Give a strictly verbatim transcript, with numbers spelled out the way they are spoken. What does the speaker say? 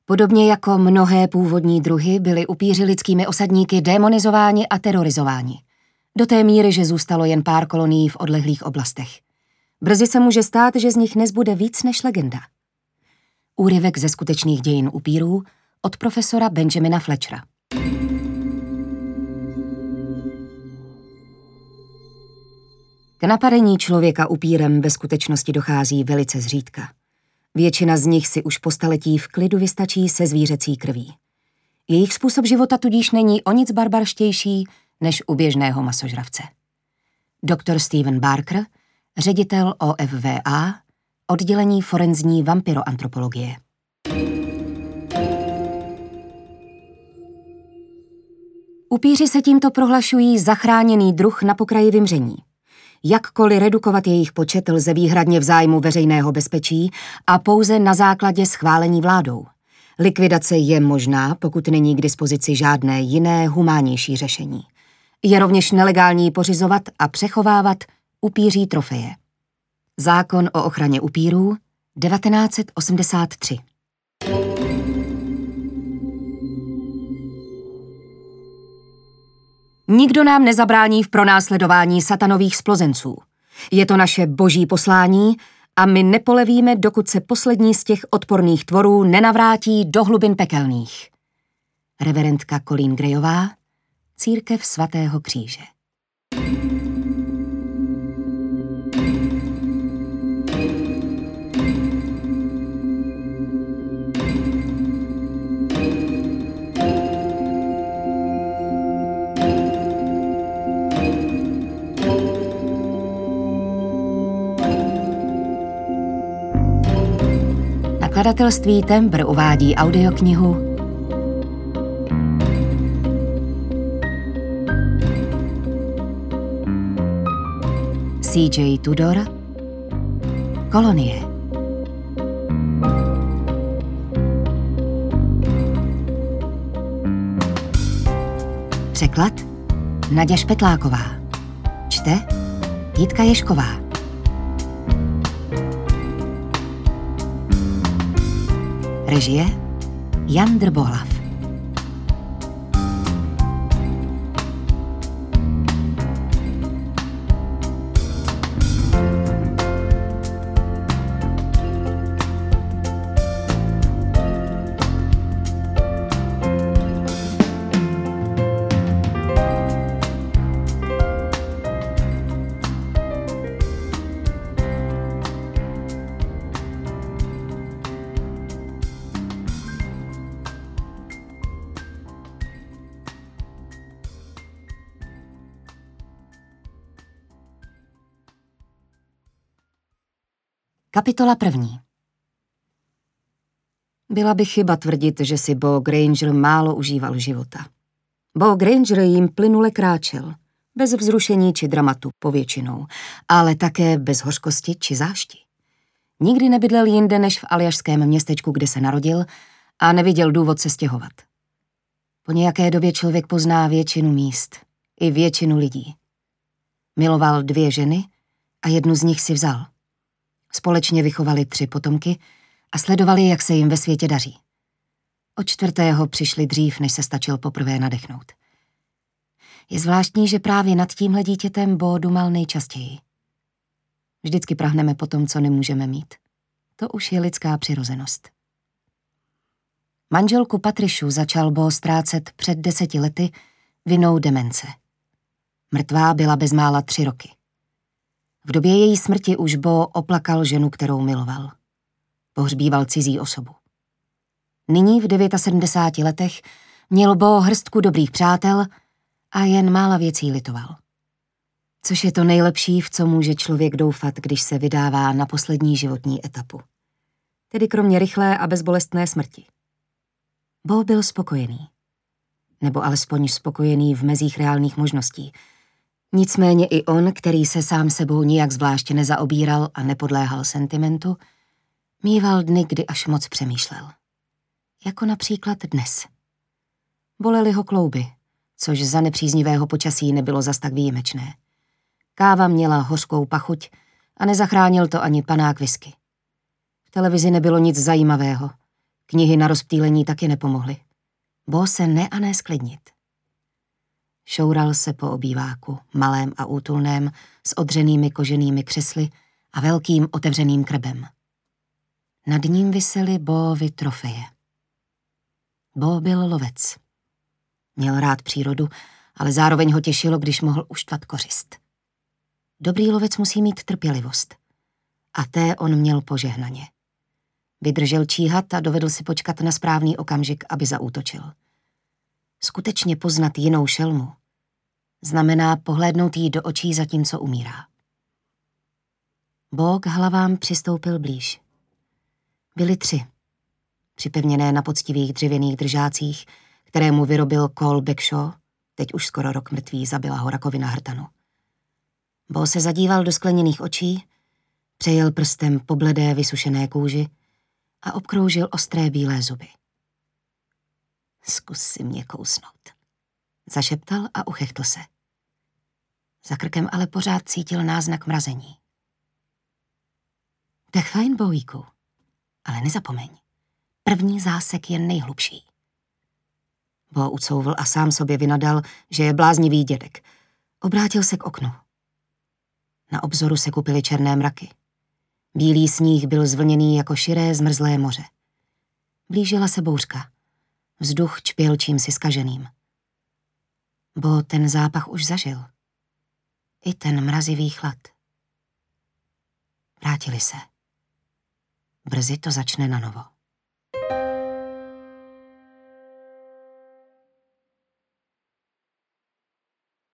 Podobně jako mnohé původní druhy byli upíři lidskými osadníky démonizováni a terorizováni. Do té míry, že zůstalo jen pár kolonií v odlehlých oblastech. Brzy se může stát, že z nich nezbude víc než legenda. Úryvek ze skutečných dějin upírů od profesora Benjamina Fletchera. K napadení člověka upírem ve skutečnosti dochází velice zřídka. Většina z nich si už po staletí v klidu vystačí se zvířecí krví. Jejich způsob života tudíž není o nic barbarštější než u běžného masožravce. doktor Stephen Barker, ředitel O F V A, oddělení forenzní vampyroantropologie. Upíři se tímto prohlašují zachráněný druh na pokraji vymření. Jakkoliv redukovat jejich počet lze výhradně v zájmu veřejného bezpečí a pouze na základě schválení vládou. Likvidace je možná, pokud není k dispozici žádné jiné, humánnější řešení. Je rovněž nelegální pořizovat a přechovávat upíří trofeje. Zákon o ochraně upírů devatenáct set osmdesát tři. Nikdo nám nezabrání v pronásledování satanových splozenců. Je to naše boží poslání a my nepolevíme, dokud se poslední z těch odporných tvorů nenavrátí do hlubin pekelných. Reverendka Colleen Grayová, Církev svatého kříže. Nakladatelství Tembr uvádí audioknihu C J Tudor Kolonie. Překlad Naděja Špetláková. Čte Jitka Ježková. Režie Jan Drbohlav. Kapitola první. Byla by chyba tvrdit, že si Bo Granger málo užíval života. Bo Granger jim plynule kráčel, bez vzrušení či dramatu povětšinou, ale také bez hořkosti či zášti. Nikdy nebydlel jinde než v aljašském městečku, kde se narodil, a neviděl důvod se stěhovat. Po nějaké době člověk pozná většinu míst, i většinu lidí. Miloval dvě ženy a jednu z nich si vzal. Společně vychovali tři potomky a sledovali, jak se jim ve světě daří. Od čtvrtého přišli dřív, než se stačil poprvé nadechnout. Je zvláštní, že právě nad tímhle dítětem Bo dumal nejčastěji. Vždycky prahneme po tom, co nemůžeme mít. To už je lidská přirozenost. Manželku Patrišu začal Bo ztrácet před deseti lety vinou demence. Mrtvá byla bezmála tři roky. V době její smrti už Bo oplakal ženu, kterou miloval. Pohřbíval cizí osobu. Nyní v sedmdesáti devíti letech měl Bo hrstku dobrých přátel a jen mála věcí litoval. Což je to nejlepší, v co může člověk doufat, když se vydává na poslední životní etapu. Tedy kromě rychlé a bezbolestné smrti. Bo byl spokojený. Nebo alespoň spokojený v mezích reálných možností. Nicméně i on, který se sám sebou nijak zvláště nezaobíral a nepodléhal sentimentu, mýval dny, kdy až moc přemýšlel. Jako například dnes. Bolely ho klouby, což za nepříznivého počasí nebylo zas tak výjimečné. Káva měla hořkou pachuť a nezachránil to ani panák whisky. V televizi nebylo nic zajímavého. Knihy na rozptýlení taky nepomohly. Bo se ne a ne sklidnit. Šoural se po obýváku, malém a útulném, s odřenými koženými křesly a velkým otevřeným krbem. Nad ním visely Boovy trofeje. Bo byl lovec. Měl rád přírodu, ale zároveň ho těšilo, když mohl uštvat kořist. Dobrý lovec musí mít trpělivost. A té on měl požehnaně. Vydržel číhat a dovedl si počkat na správný okamžik, aby zaútočil. Skutečně poznat jinou šelmu znamená pohlédnout jí do očí zatímco umírá. Bo k hlavám přistoupil blíž. Byli tři, připevněné na poctivých dřevěných držácích, které mu vyrobil Cole Backshaw, teď už skoro rok mrtvý, zabila ho rakovina hrtanu. Bo se zadíval do skleněných očí, přejel prstem po bledé vysušené kůži a obkroužil ostré bílé zuby. Zkus si mě kousnout. Zašeptal a uchechtl se. Za krkem ale pořád cítil náznak mrazení. Tak fajn, Bovíku, ale nezapomeň. První zásek je nejhlubší. Bo ucouvl a sám sobě vynadal, že je bláznivý dědek. Obrátil se k oknu. Na obzoru se kupily černé mraky. Bílý sníh byl zvlněný jako širé zmrzlé moře. Blížila se bouřka. Vzduch čpěl čímsi zkaženým. Bo ten zápach už zažil. I ten mrazivý chlad. Vrátili se. Brzy to začne nanovo.